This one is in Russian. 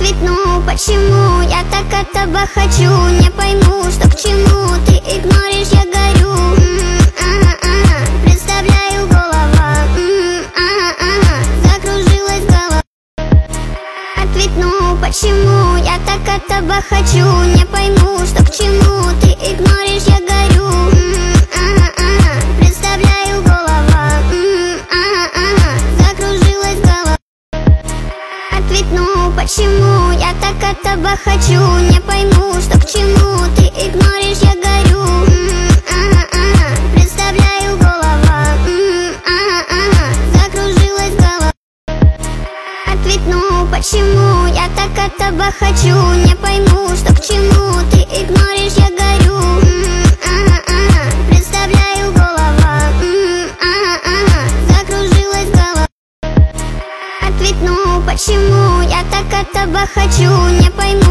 Ответь, ну почему я так этого хочу? Не пойму, что к чему, ты игноришь, я горю. Представляю, голова, закружилась голова. Ответь, ну почему я так этого хочу? Не пойму, что к чему, ты игноришь, я горю. Представляю, голова, закружилась голова. Ответь, ну почему я так этого хочу? Не пойму, что к чему, ты игноришь, я горю. Представляю, голова, закружилась голова. Ответь, ну почему я так этого хочу? Не пойму, что к чему, ты игноришь, я горю. Представляю, голова, закружилась голова. Ответь, ну почему я так этого хочу? Не пойму.